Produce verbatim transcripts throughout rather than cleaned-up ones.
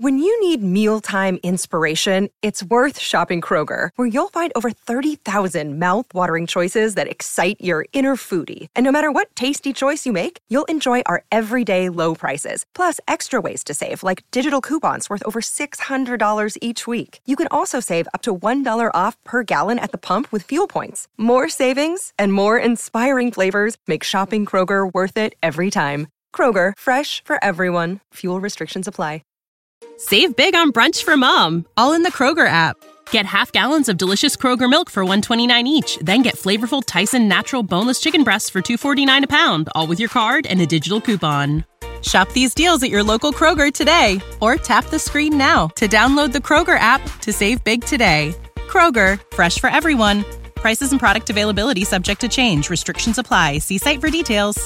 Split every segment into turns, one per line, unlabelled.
When you need mealtime inspiration, it's worth shopping Kroger, where you'll find over thirty thousand mouth-watering choices that excite your inner foodie. And no matter what tasty choice you make, you'll enjoy our everyday low prices, plus extra ways to save, like digital coupons worth over six hundred dollars each week. You can also save up to one dollar off per gallon at the pump with fuel points. More savings and more inspiring flavors make shopping Kroger worth it every time. Kroger, fresh for everyone. Fuel restrictions apply.
Save big on brunch for mom, all in the Kroger app. Get half gallons of delicious Kroger milk for one dollar and twenty-nine cents each. Then get flavorful Tyson natural boneless chicken breasts for two dollars and forty-nine cents a pound, all with your card and a digital coupon. Shop these deals at your local Kroger today, or tap the screen now to download the Kroger app to save big today. Kroger, fresh for everyone. Prices and product availability subject to change. Restrictions apply. See site for details.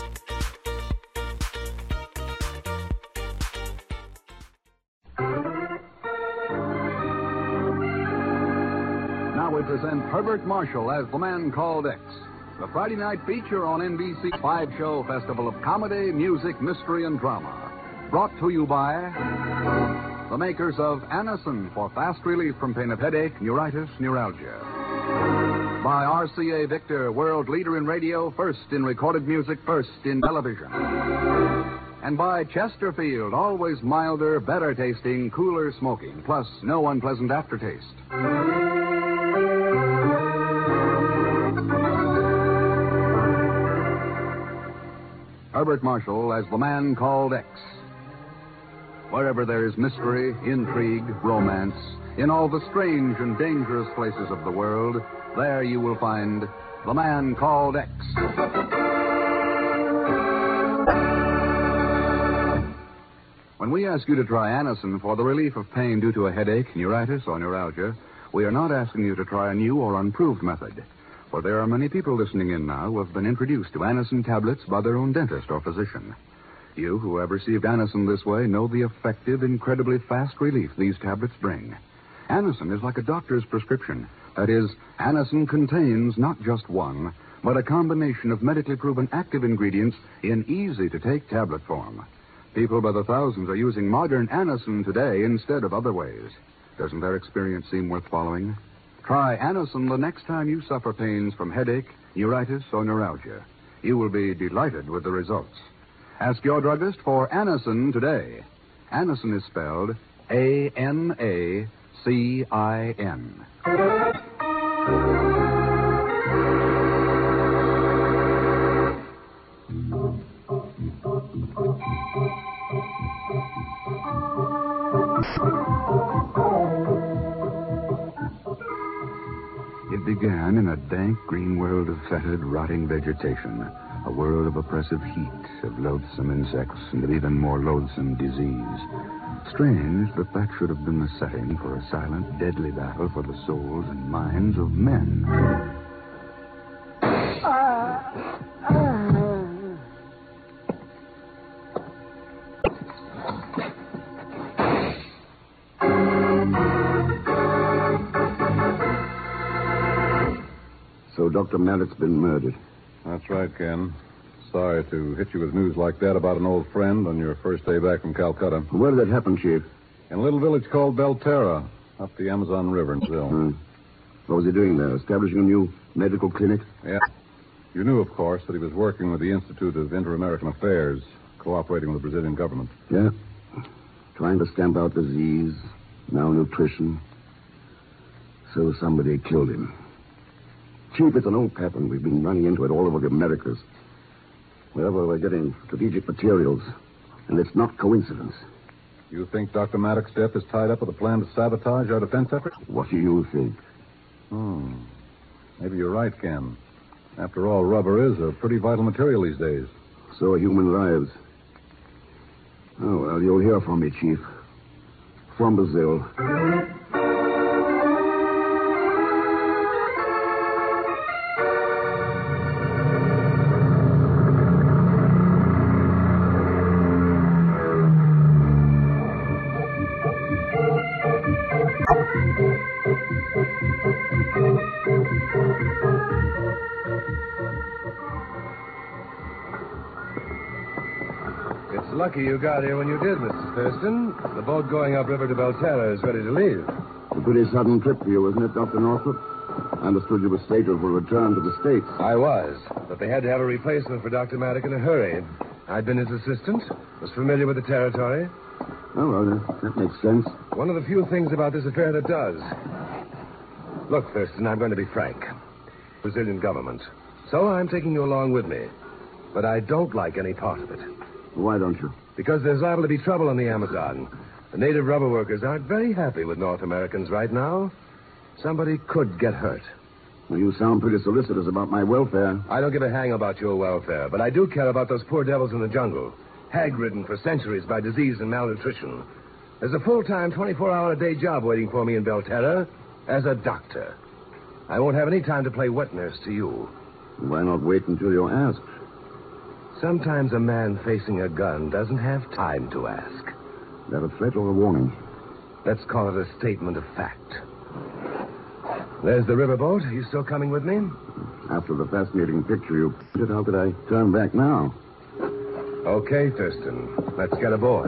We present Herbert Marshall as The Man Called X, the Friday night feature on N B C five-show festival of comedy, music, mystery, and drama. Brought to you by the makers of Anacin for fast relief from pain of headache, neuritis, neuralgia. By R C A Victor, world leader in radio, first in recorded music, first in television. And by Chesterfield, always milder, better tasting, cooler smoking, plus no unpleasant aftertaste. Herbert Marshall as The Man Called X. Wherever there is mystery, intrigue, romance, in all the strange and dangerous places of the world, there you will find The Man Called X. When we ask you to try Anacin for the relief of pain due to a headache, neuritis, or neuralgia, we are not asking you to try a new or unproved method. For there are many people listening in now who have been introduced to Anacin tablets by their own dentist or physician. You who have received Anacin this way know the effective, incredibly fast relief these tablets bring. Anacin is like a doctor's prescription. That is, Anacin contains not just one, but a combination of medically proven active ingredients in easy-to-take tablet form. People by the thousands are using modern Anacin today instead of other ways. Doesn't their experience seem worth following? Try Anacin the next time you suffer pains from headache, neuritis, or neuralgia. You will be delighted with the results. Ask your druggist for Anacin today. Anacin is spelled A N A C I N. It began in a dank green world of fetid, rotting vegetation, a world of oppressive heat, of loathsome insects, and of even more loathsome disease. Strange that that should have been the setting for a silent, deadly battle for the souls and minds of men.
So Doctor Merritt's been murdered.
That's right, Ken. Sorry to hit you with news like that about an old friend on your first day back from Calcutta.
Where did that happen, Chief?
In a little village called Belterra, up the Amazon River in Brazil.
Hmm. What was he doing there? Establishing a new medical clinic?
Yeah. You knew, of course, that he was working with the Institute of Inter-American Affairs, cooperating with the Brazilian government.
Yeah. Trying to stamp out disease, malnutrition. So somebody killed him. Chief, it's an old pattern. We've been running into it all over the Americas. Wherever we're getting strategic materials. And it's not coincidence.
You think Doctor Maddox's death is tied up with a plan to sabotage our defense efforts?
What do you think?
Hmm. Maybe you're right, Ken. After all, rubber is a pretty vital material these days.
So are human lives. Oh, well, you'll hear from me, Chief. From Brazil.
Lucky you got here when you did, Mister Thurston. The boat going upriver to Belterra is ready to leave.
A pretty sudden trip for you, wasn't it, Doctor Northrop? I understood you were slated for return to the States.
I was, but they had to have a replacement for Doctor Maddock in a hurry. I'd been his assistant, was familiar with the territory.
Oh, well, that, that makes sense.
One of the few things about this affair that does. Look, Thurston, I'm going to be frank. Brazilian government. So I'm taking you along with me. But I don't like any part of it.
Why don't you?
Because there's liable to be trouble on the Amazon. The native rubber workers aren't very happy with North Americans right now. Somebody could get hurt.
Well, you sound pretty solicitous about my welfare.
I don't give a hang about your welfare, but I do care about those poor devils in the jungle, hag-ridden for centuries by disease and malnutrition. There's a full-time, twenty-four hour a day job waiting for me in Belterra as a doctor. I won't have any time to play wet nurse to you.
Why not wait until you're asked?
Sometimes a man facing a gun doesn't have time to ask.
Is that a threat or a warning?
Let's call it a statement of fact. There's the riverboat. Are you still coming with me?
After the fascinating picture you painted, how could I turn back now?
Okay, Thurston. Let's get aboard.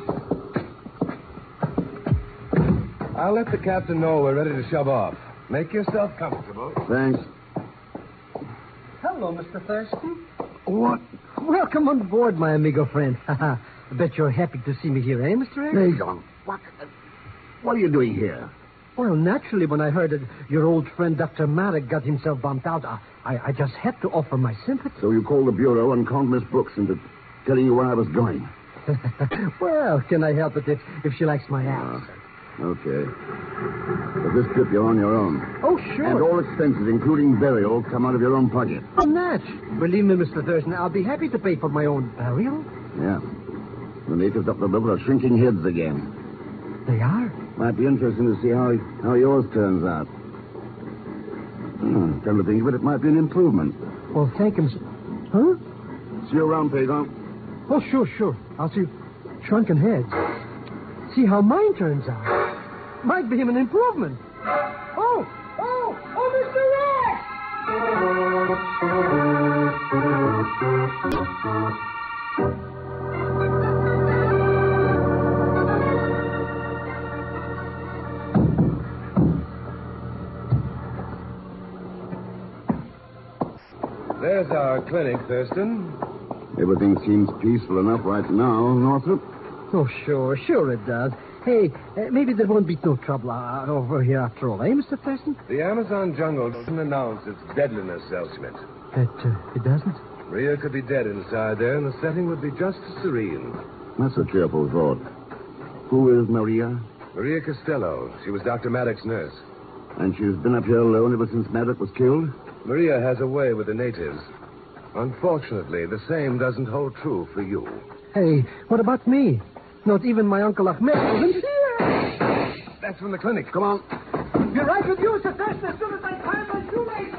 I'll let the captain know we're ready to shove off. Make yourself comfortable.
Thanks.
Hello, Mister Thurston.
What?
Welcome on board, my amigo friend. I bet you're happy to see me here, eh, Mister X?
Hey, John. What? What are you doing here?
Well, naturally, when I heard that your old friend Doctor Maddock got himself bumped out, I, I just had to offer my sympathy.
So you called the Bureau and called Miss Brooks into telling you where I was going?
Well, can I help it if, if she likes my act?
Uh, okay. But this trip, you're on your own.
Oh, sure.
And all expenses, including burial, come out of your own pocket.
Oh, Natch. Believe me, Mister Thurston, I'll be happy to pay for my own burial.
Yeah. The natives up the river are shrinking heads again.
They are?
Might be interesting to see how how yours turns out. Hmm, come to think of it, it might be an improvement.
Well, thank him. Huh?
See you around, Pedro.
Oh, sure, sure. I'll see shrunken heads. See how mine turns out. Might be an improvement. Oh, oh, oh, Mister Rex!
There's our clinic, Thurston.
Everything seems peaceful enough right now, Northrop.
Oh, sure, sure it does. Hey, uh, maybe there won't be no trouble uh, over here after all, eh, Mister Thurston?
The Amazon jungle doesn't announce its deadliness, Elschmidt.
It, uh, it doesn't?
Maria could be dead inside there, and the setting would be just as serene.
That's a cheerful thought. Who is Maria?
Maria Costello. She was Doctor Maddock's nurse.
And she's been up here alone ever since Maddock was killed?
Maria has a way with the natives. Unfortunately, the same doesn't hold true for you.
Hey, what about me? Not even my Uncle Ahmed wasn't here.
That's from the clinic.
Come on.
Be right with you, Mister Thurston, as soon as I tie my shoelace.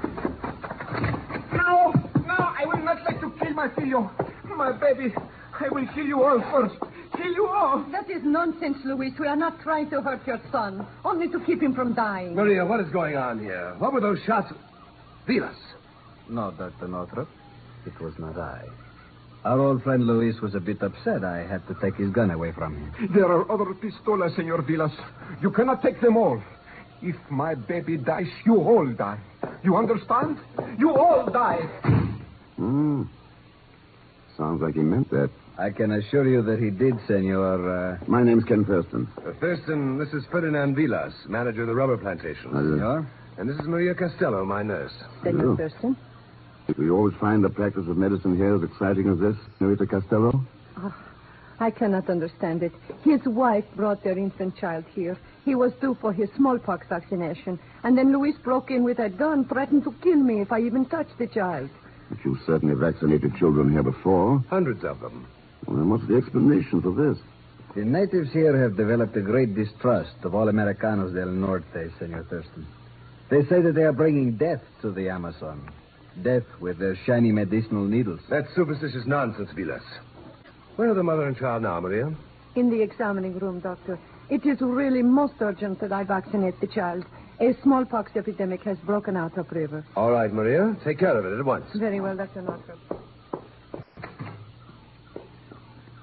No, no, I will not let you kill my filho. My baby, I will kill you all first. Kill you all.
That is nonsense, Luis. We are not trying to hurt your son, only to keep him from dying.
Maria, what is going on here? What were those shots? Vilas.
No, Doctor Northrop. It was not I. Our old friend Luis was a bit upset. I had to take his gun away from him.
There are other pistolas, Senor Vilas. You cannot take them all. If my baby dies, you all die. You understand? You all die.
Hmm. Sounds like he meant that.
I can assure you that he did, Senor. Uh...
My name's Ken Thurston.
Uh, Thurston, this is Ferdinand Vilas, manager of the rubber plantation.
Uh,
Senor?
And this is Maria Costello, my nurse.
Senor Thurston?
Do you always find the practice of medicine here as exciting as this, Senorita Costello?
Oh, I cannot understand it. His wife brought their infant child here. He was due for his smallpox vaccination. And then Luis broke in with a gun, threatened to kill me if I even touched the child.
But you've certainly vaccinated children here before.
Hundreds of them.
Well, then what's the explanation for this?
The natives here have developed a great distrust of all Americanos del Norte, Senor Thurston. They say that they are bringing death to the Amazon. Death with their shiny medicinal needles.
That's superstitious nonsense, Vilas. Where are the mother and child now, Maria?
In the examining room, Doctor. It is really most urgent that I vaccinate the child. A smallpox epidemic has broken out upriver.
All right, Maria. Take care of it at once.
Very well, Doctor Northrop.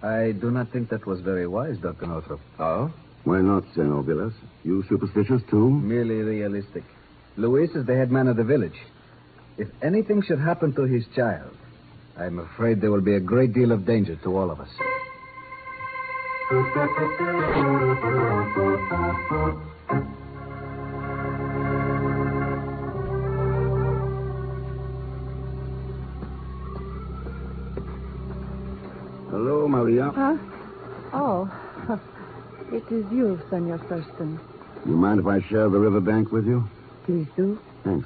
I do not think that was very wise, Doctor Northrop.
Oh?
Why not, Senor Villas? You superstitious, too?
Merely realistic. Luis is the head man of the village. If anything should happen to his child, I'm afraid there will be a great deal of danger to all of us.
Hello, Maria.
Huh? Oh, it is you, Senor Thurston.
You mind if I share the riverbank with you?
Please do.
Thanks.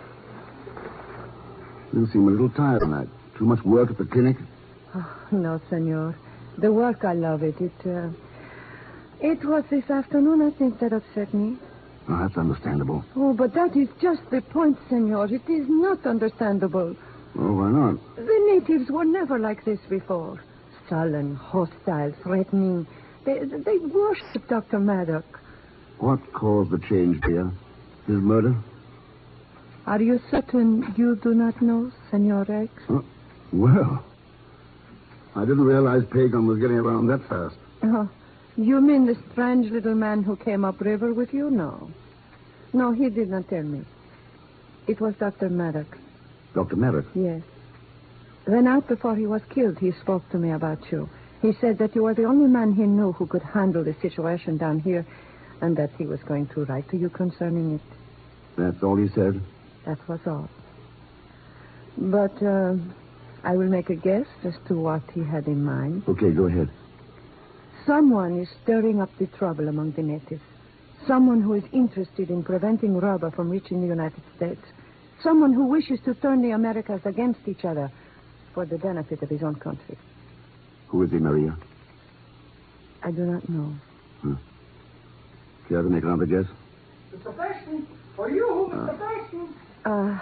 You seem a little tired tonight. Too much work at the clinic?
Oh, no, Senor. The work, I love it. It, uh, it was this afternoon, I think, that upset me.
Oh, that's understandable.
Oh, but that is just the point, Senor. It is not understandable.
Oh, why not?
The natives were never like this before. Sullen, hostile, threatening. They, they worshipped Doctor Maddox.
What caused the change, dear? His murder?
Are you certain you do not know, Senor X?
Oh, well, I didn't realize Pagan was getting around that fast.
Oh, you mean the strange little man who came upriver with you? No. No, he did not tell me. It was Doctor Maddox.
Doctor Maddox?
Yes. The night before he was killed, he spoke to me about you. He said that you were the only man he knew who could handle the situation down here, and that he was going to write to you concerning it.
That's all he said?
That was all. But uh, I will make a guess as to what he had in mind.
Okay, go ahead.
Someone is stirring up the trouble among the natives. Someone who is interested in preventing rubber from reaching the United States. Someone who wishes to turn the Americas against each other for the benefit of his own country.
Who is he, Maria?
I do not know.
Hmm. Care to make another guess?
Mister Thurston, for you, Mister Thurston.
Uh,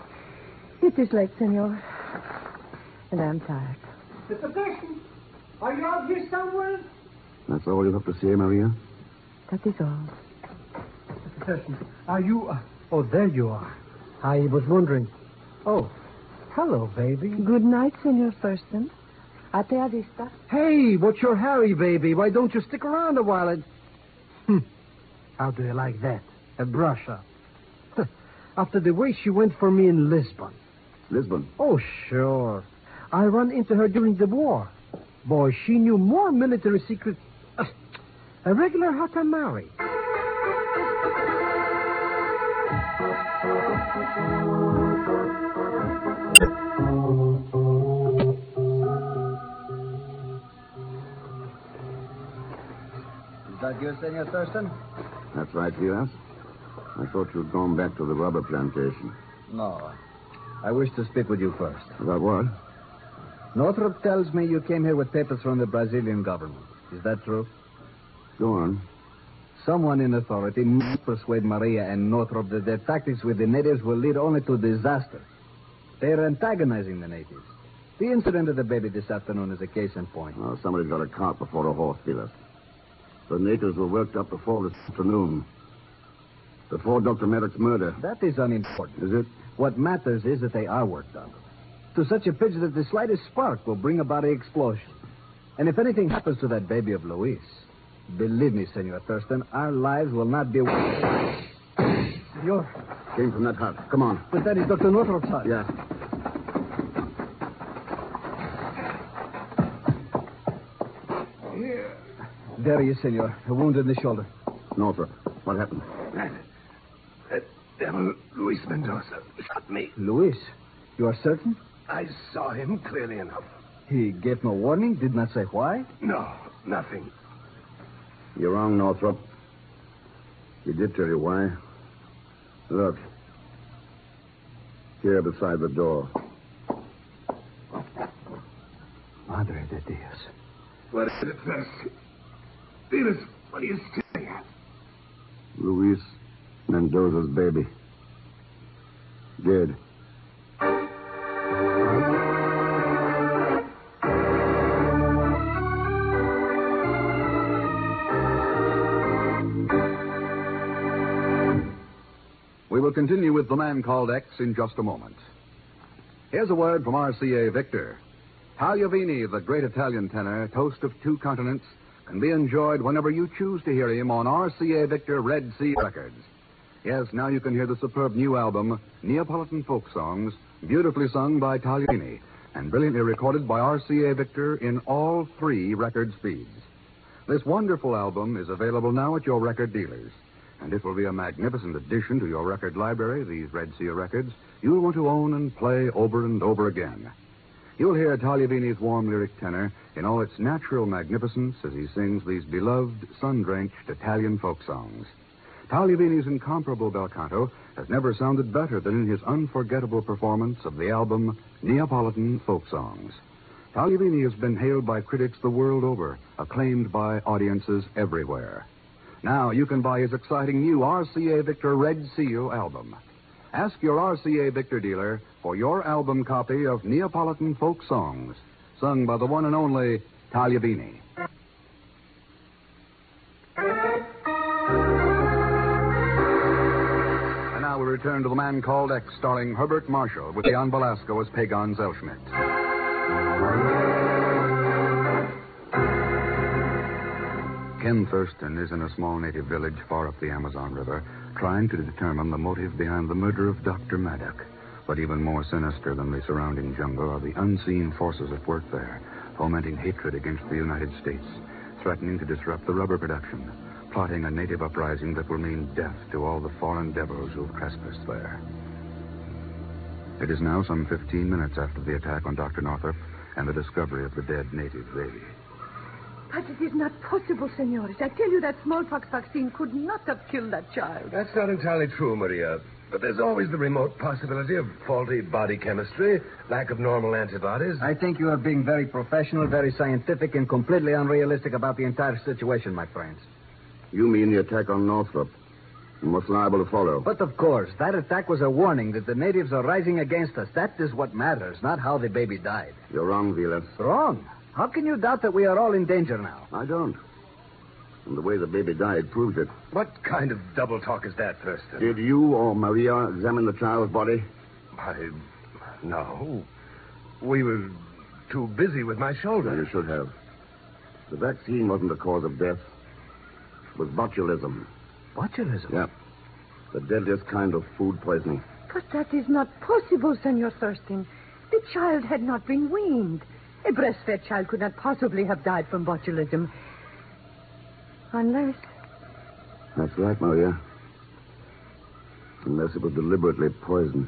it is late, Senor. And I'm tired.
Mister Thurston, are you out here somewhere?
That's all you have to say, Maria?
That is all.
Mister Thurston, are you... Uh, oh, there you are. I was wondering. Oh, hello, baby.
Good night, Senor Thurston. A te vista.
Hey, what's your hurry, baby? Why don't you stick around a while and... Hmm. How do you like that? A brush up. After the way she went for me in Lisbon.
Lisbon?
Oh, sure. I ran into her during the war. Boy, she knew more military secrets. Uh, a regular Hakamari.
Is that you, Senor Thurston?
That's right, Villas. I thought you'd gone back to the rubber plantation.
No. I wish to speak with you first.
About what?
Northrop tells me you came here with papers from the Brazilian government. Is that true?
Go on.
Someone in authority must persuade Maria and Northrop that their tactics with the natives will lead only to disaster. They are antagonizing the natives. The incident of the baby this afternoon is a case in point.
Oh, somebody's got a cart before a horse, Villas. The natives were worked up before this afternoon. Before Doctor Maddox's murder.
That is unimportant.
Is it?
What matters is that they are worked up. To such a pitch that the slightest spark will bring about an explosion. And if anything happens to that baby of Luis, believe me, Senor Thurston, our lives will not be...
Senor.
Came from that hut. Come on.
But that is Doctor Northrop's hut.
Yeah.
Here.
There he is, Senor. A wound in the shoulder.
Northrop, what happened?
That, that devil, Luis Mendoza, shot me.
Luis? You are certain?
I saw him clearly enough.
He gave no warning, did not say why?
No, nothing.
You're wrong, Northrop. He did tell you why. Look. Here beside the door.
Madre de Dios.
What is it, first? Felix, what are you staring at?
Luis Mendoza's baby. Dead.
We will continue with The Man Called X in just a moment. Here's a word from R C A Victor. Tagliavini, the great Italian tenor, toast of two continents, can be enjoyed whenever you choose to hear him on R C A Victor Red Sea Records. Yes, now you can hear the superb new album, Neapolitan Folk Songs, beautifully sung by Tagliavini and brilliantly recorded by R C A Victor in all three record speeds. This wonderful album is available now at your record dealers, and it will be a magnificent addition to your record library, these Red Sea records, you'll want to own and play over and over again. You'll hear Tagliavini's warm lyric tenor in all its natural magnificence as he sings these beloved, sun-drenched Italian folk songs. Tagliavini's incomparable bel canto has never sounded better than in his unforgettable performance of the album Neapolitan Folk Songs. Tagliavini has been hailed by critics the world over, acclaimed by audiences everywhere. Now you can buy his exciting new R C A Victor Red Seal album. Ask your R C A Victor dealer for your album copy of Neapolitan Folk Songs, sung by the one and only Tagliavini. And now we return to The Man Called X, starring Herbert Marshall with Jan Velasco as Pagan Zellschmidt. Ken Thurston is in a small native village far up the Amazon River, trying to determine the motive behind the murder of Doctor Maddock. But even more sinister than the surrounding jungle are the unseen forces at work there, fomenting hatred against the United States, threatening to disrupt the rubber production, plotting a native uprising that will mean death to all the foreign devils who've trespassed there. It is now some fifteen minutes after the attack on Doctor Northrop and the discovery of the dead native baby.
But it is not possible, senores. I tell you that smallpox vaccine could not have killed that child.
That's not entirely true, Maria. But there's always the remote possibility of faulty body chemistry, lack of normal antibodies.
I think you are being very professional, very scientific, and completely unrealistic about the entire situation, my friends.
You mean the attack on Northrop? And what's liable to follow?
But of course, that attack was a warning that the natives are rising against us. That is what matters, not how the baby died.
You're wrong, Vilas.
Wrong? How can you doubt that we are all in danger now?
I don't. And the way the baby died proves it.
What kind of double talk is that, Thurston?
Did you or Maria examine the child's body?
I... No. We were too busy with my shoulder.
You should have. The vaccine wasn't the cause of death. It was botulism.
Botulism?
Yeah. The deadliest kind of food poisoning.
But that is not possible, Senor Thurston. The child had not been weaned. A breastfed child could not possibly have died from botulism. Unless...
That's right, Maria. Unless it was deliberately poisoned.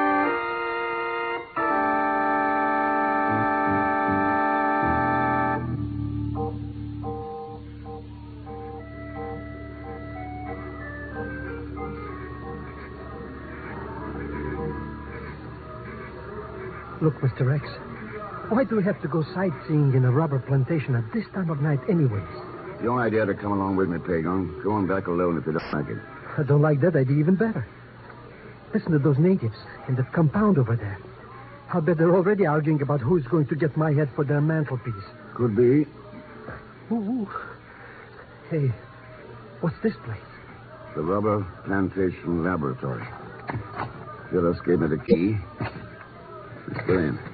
Look, Mister X, why do we have to go sightseeing in a rubber plantation at this time of night anyways?
Your idea to come along with me, Pagon. Go on back alone if you don't like it.
I don't like that idea even better. Listen to those natives in that compound over there. I'll bet they're already arguing about who's going to get my head for their mantelpiece.
Could be.
Ooh. Hey, what's this place?
The Rubber Plantation Laboratory. Phyllis gave me the key. Let's go in.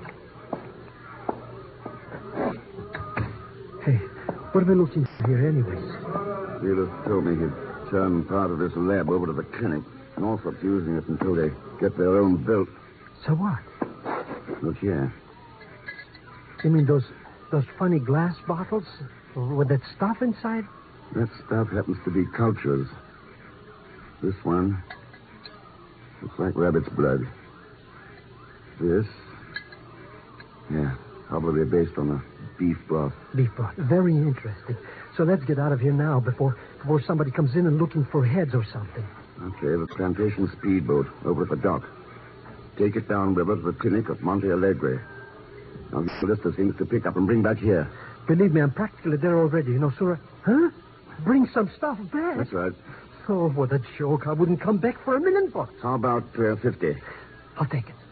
Hey, what are we looking for here anyways?
Phyllis told me he'd turn part of this lab over to the clinic. And also using it until they get their own built.
So what?
Look here.
You mean those those funny glass bottles with that stuff inside?
That stuff happens to be cultures. This one looks like rabbit's blood. This, yeah, probably based on the beef broth.
Beef broth. Very interesting. So let's get out of here now before before somebody comes in and looking for heads or something.
Okay, the plantation speedboat over at the dock. Take it downriver to the clinic at Monte Alegre. I'll get a list of things to pick up and bring back here.
Believe me, I'm practically there already, you know, Sura. Huh? Bring some stuff back?
That's right.
Oh, what a joke. I wouldn't come back for a million bucks.
How about uh, fifty?
I'll take it.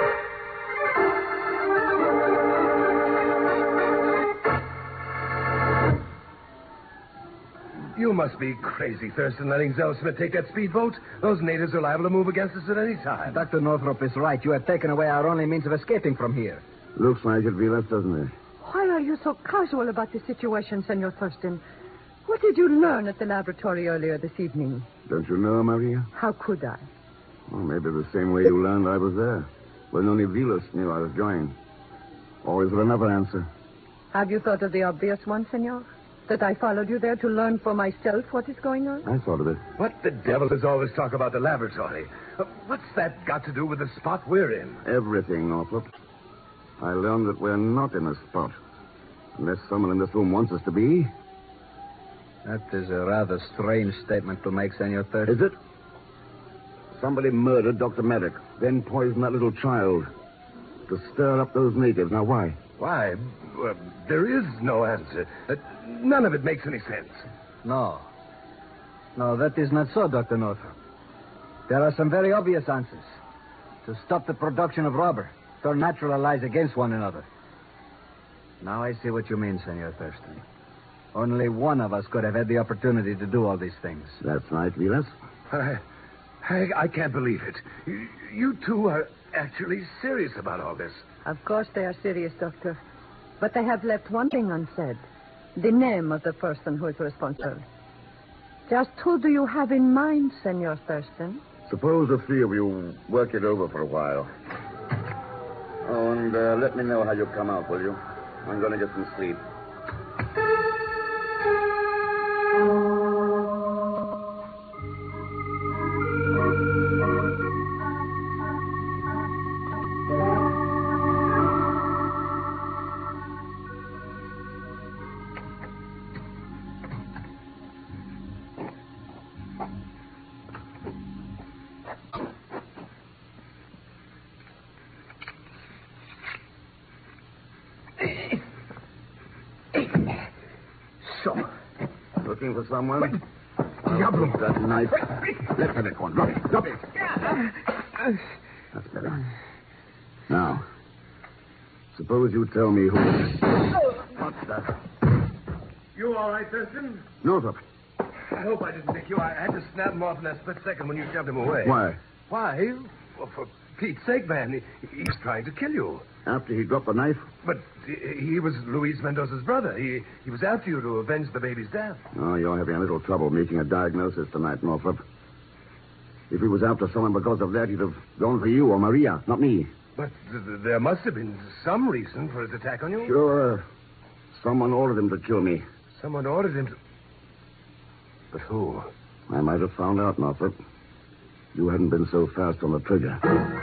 You must be crazy, Thurston, letting Zellschmidt take that speedboat. Those natives are liable to move against us at any time.
Doctor Northrop is right. You have taken away our only means of escaping from here.
Looks like it, Vilas, doesn't it?
Why are you so casual about the situation, Senor Thurston? What did you learn at the laboratory earlier this evening?
Don't you know, Maria?
How could I?
Well, maybe the same way you learned I was there. When only Vilas knew I was going. Or is there another answer?
Have you thought of the obvious one, Senor? That I followed you there to learn for myself what is going on?
I thought of it.
What the devil does all this talk about the laboratory? Uh, What's that got to do with the spot we're in?
Everything, Northrop. I learned that we're not in a spot. Unless someone in this room wants us to be.
That is a rather strange statement to make, Senor Thurston.
Is it? Somebody murdered Doctor Merrick, then poisoned that little child. To stir up those natives. Now, why?
Why? Well, there is no answer. Uh, none of it makes any sense.
No. No, that is not so, Doctor Northrop. There are some very obvious answers. To stop the production of rubber. Turn natural allies against one another. Now I see what you mean, Senor Thurston. Only one of us could have had the opportunity to do all these things.
That's right, Vilas.
I, I, I can't believe it. You, you two are actually serious about all this.
Of course they are serious, Doctor. But they have left one thing unsaid. The name of the person who is responsible. Just who do you have in mind, Senor Thurston?
Suppose the three of you work it over for a while. Oh, and uh, let me know how you come out, will you? I'm going to get some sleep. Looking for someone?
Diablo.
That knife. Let's have it one. Drop it. Drop it. That's better. Now, suppose you tell me who... What's that?
You all right, Thurston?
Northrop.
I hope I didn't nick you. I had to snap him off in that split second when you shoved him away.
Why?
Why? Well, for Pete's sake, man. He, he's trying to kill you.
After he dropped the knife?
But he, he was Luis Mendoza's brother. He he was after you to avenge the baby's death.
Oh, you're having a little trouble making a diagnosis tonight, Northrop. If he was after someone because of that, he'd have gone for you or Maria, not me.
But th- th- there must have been some reason for his attack on you.
Sure. Someone ordered him to kill me.
Someone ordered him to... But who?
I might have found out, Northrop. You hadn't been so fast on the trigger.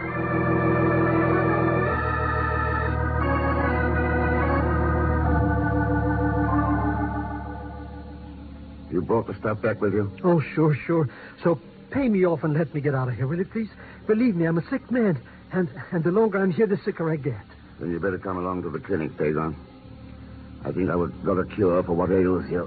You brought the stuff back with you?
Oh, sure, sure. So pay me off and let me get out of here, will you, please? Believe me, I'm a sick man. And and the longer I'm here, the sicker I get.
Then you better come along to the clinic, Pagan. I think I would got a cure for what ails you.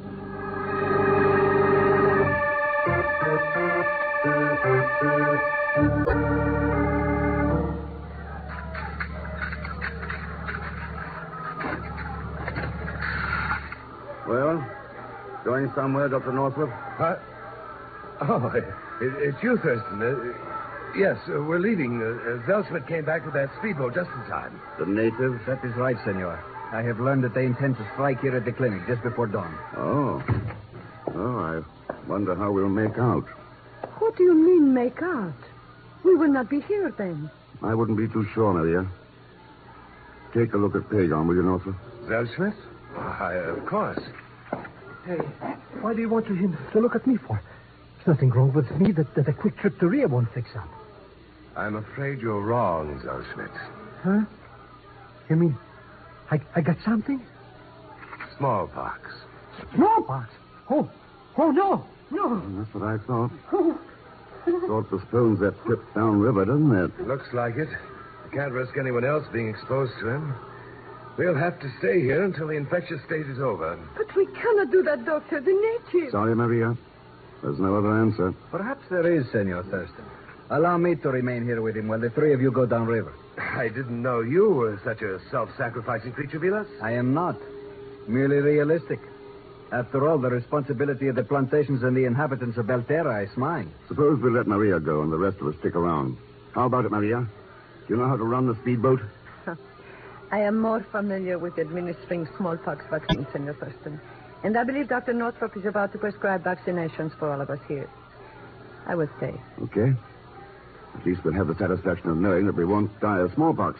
Well, going somewhere, Doctor Northrop?
What? Oh, it, it's you, Thurston. Uh, yes, uh, we're leaving. Uh, uh, Zellschmidt came back with that speedboat just in time.
The natives?
That is right, senor. I have learned that they intend to strike here at the clinic just before dawn.
Oh. Oh, I wonder how we'll make out.
What do you mean, make out? We will not be here then.
I wouldn't be too sure, Maria. Take a look at Pagan, will you, Northrop?
Zellschmidt? Why, of course.
Hey, why do you want to, to look at me for? There's nothing wrong with me that, that a quick trip to Rio won't fix up.
I'm afraid you're wrong, Zellschmidt.
Huh? You mean I, I got something?
Smallpox.
Smallpox? Oh, oh, no, no.
That's what I thought. Thought postpones that trip downriver, doesn't it?
Looks like it. I can't risk anyone else being exposed to him. We'll have to stay here until the infectious stage is over.
But we cannot do that, Doctor. The natives.
Sorry, Maria. There's no other answer.
Perhaps there is, Senor Thurston. Allow me to remain here with him while the three of you go downriver.
I didn't know you were such a self-sacrificing creature, Vilas.
I am not. Merely realistic. After all, the responsibility of the plantations and the inhabitants of Belterra is mine.
Suppose we let Maria go and the rest of us stick around. How about it, Maria? Do you know how to run the speedboat?
I am more familiar with administering smallpox vaccine, Senor Thurston. And I believe Doctor Northrop is about to prescribe vaccinations for all of us here. I will stay.
Okay. At least we'll have the satisfaction of knowing that we won't die of smallpox.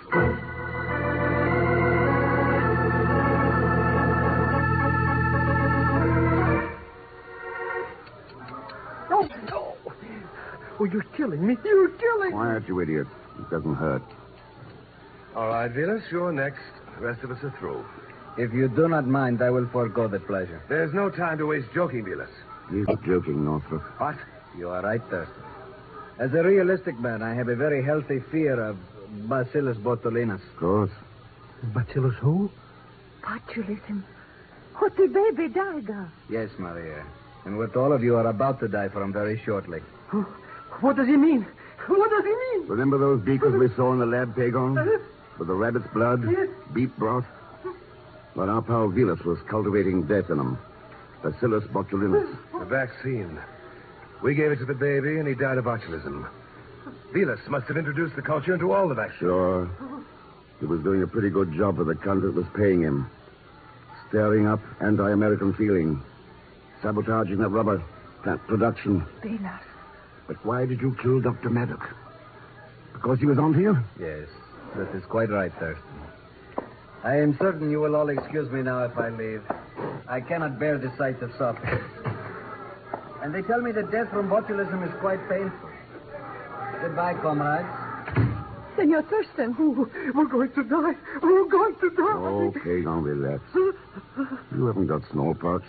Oh, no. Oh, you're killing me. You're killing me.
Quiet, you idiot. It doesn't hurt.
All right, Vilas, you're next. The rest of us are through.
If you do not mind, I will forego the pleasure.
There's no time to waste joking, Vilas.
He's not joking, Northrop.
What?
You are right, Thurston. As a realistic man, I have a very healthy fear of Bacillus botulinus.
Of course.
Bacillus who?
Botulism. What the baby died of.
Yes, Maria. And what all of you are about to die from very shortly.
Oh, what does he mean? What does he mean?
Remember those beakers we saw in the lab, Pagon? With the rabbit's blood?
Yes.
Beef broth? Well, our pal Vilas was cultivating death in them. Bacillus botulinus.
The vaccine. We gave it to the baby, and he died of botulism. Vilas must have introduced the culture into all the vaccines.
Sure. He was doing a pretty good job for the country that was paying him. Stirring up anti-American feeling. Sabotaging that rubber plant production.
Vilas.
But why did you kill Doctor Maddox? Because he was on to you?
Yes, that is quite right, Thurston. I am certain you will all excuse me now if I leave. I cannot bear the sight of suffering. And they tell me that death from botulism is quite painful. Goodbye, comrades.
Senor Thurston.
Oh, we're going to die. We're going to die.
Okay, now relax. You haven't got smallpox.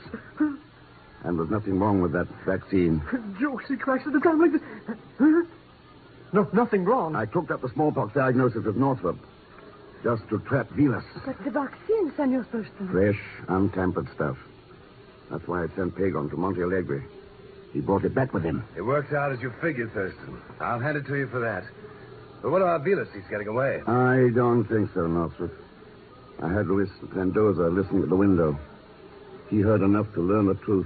And there's nothing wrong with that vaccine.
Josie cracks at the time like this. No, nothing wrong.
I cooked up the smallpox diagnosis at Northrop. Just to trap Vilas.
But the vaccine, Senor Thurston.
Fresh, untampered stuff. That's why I sent Pagon to Monte Alegre. He brought it back with him.
It worked out as you figured, Thurston. I'll hand it to you for that. But what about Vilas? He's getting away.
I don't think so, Northrop. I had Luis Mendoza listening at the window. He heard enough to learn the truth.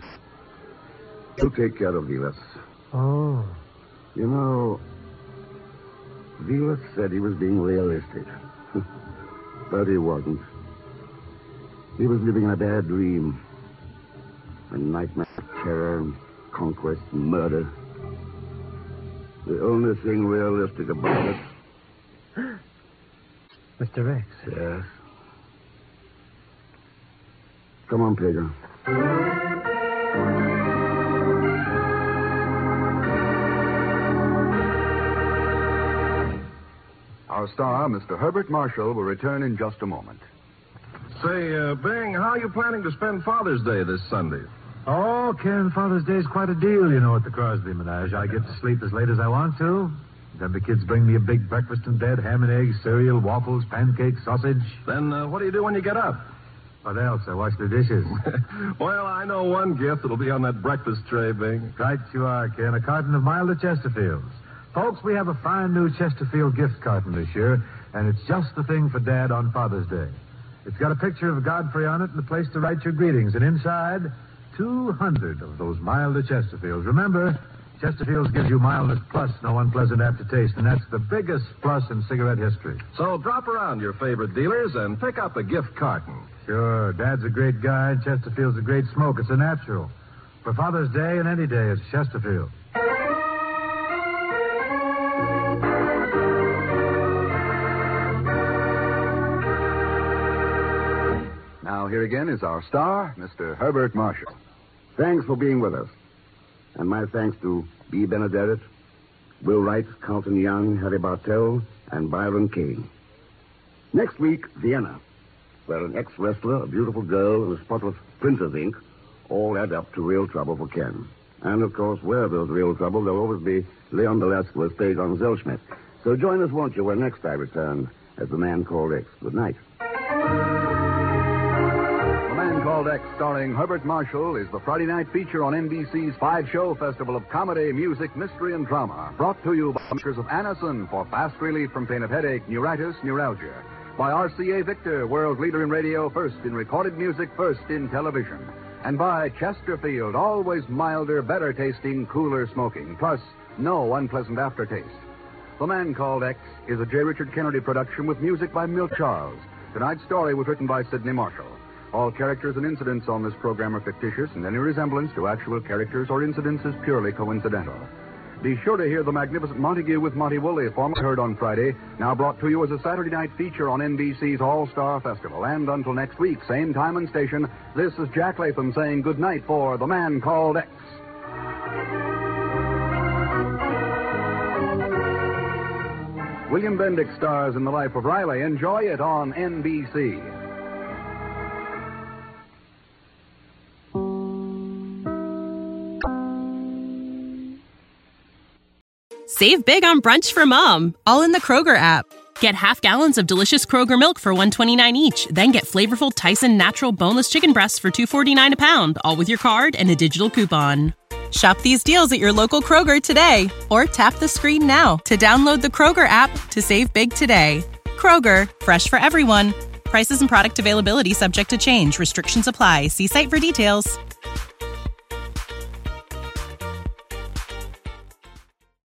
You take care of Vilas.
Oh.
You know, Vilas said he was being realistic. But he wasn't. He was living in a bad dream. A nightmare of terror and conquest and murder. The only thing realistic about it...
Mister X.
Yes? Come on, Pedro.
Our star, Mister Herbert Marshall, will return in just a moment.
Say, uh, Bing, how are you planning to spend Father's Day this Sunday?
Oh, Ken, Father's Day is quite a deal, you know, at the Crosby Menage. I get to sleep as late as I want to. Then the kids bring me a big breakfast in bed, ham and eggs, cereal, waffles, pancakes, sausage.
Then uh, what do you do when you get up?
What else? I wash the dishes.
Well, I know one gift that'll be on that breakfast tray, Bing.
Right you are, Ken. A carton of milder Chesterfields. Folks, we have a fine new Chesterfield gift carton this year, and it's just the thing for Dad on Father's Day. It's got a picture of Godfrey on it and a place to write your greetings. And inside, two hundred of those milder Chesterfields. Remember, Chesterfields gives you mildness plus no unpleasant aftertaste, and that's the biggest plus in cigarette history.
So drop around your favorite dealers and pick up a gift carton.
Sure, Dad's a great guy, and Chesterfield's a great smoke. It's a natural. For Father's Day and any day, it's Chesterfield.
Now, here again is our star, Mister Herbert Marshall.
Thanks for being with us. And my thanks to B. Benedett, Will Wright, Carlton Young, Harry Bartell, and Byron Kane. Next week, Vienna, where an ex-wrestler, a beautiful girl, and a spotless printer's ink all add up to real trouble for Ken. And, of course, where there's real trouble, there'll always be Leon Velasquez, Pagon Zellschmidt. So join us, won't you, when next I return as The Man Called X. Good night.
The Man Called X, starring Herbert Marshall, is the Friday night feature on N B C's five-show festival of comedy, music, mystery, and drama. Brought to you by makers of Anacin for fast relief from pain of headache, neuritis, neuralgia. By R C A Victor, world leader in radio, first in recorded music, first in television. And by Chesterfield, always milder, better tasting, cooler smoking, plus no unpleasant aftertaste. The Man Called X is a J. Richard Kennedy production with music by Milt Charles. Tonight's story was written by Sidney Marshall. All characters and incidents on this program are fictitious, and any resemblance to actual characters or incidents is purely coincidental. Be sure to hear the magnificent Montague with Monty Woolley, formerly heard on Friday, now brought to you as a Saturday night feature on N B C's All-Star Festival. And until next week, same time and station, this is Jack Latham saying good night for The Man Called X. William Bendix stars in The Life of Riley. Enjoy it on N B C.
Save big on brunch for mom, all in the Kroger app. Get half gallons of delicious Kroger milk for one dollar and twenty-nine cents each. Then get flavorful Tyson natural boneless chicken breasts for two dollars and forty-nine cents a pound, all with your card and a digital coupon. Shop these deals at your local Kroger today, or tap the screen now to download the Kroger app to save big today. Kroger, fresh for everyone. Prices and product availability subject to change. Restrictions apply. See site for details.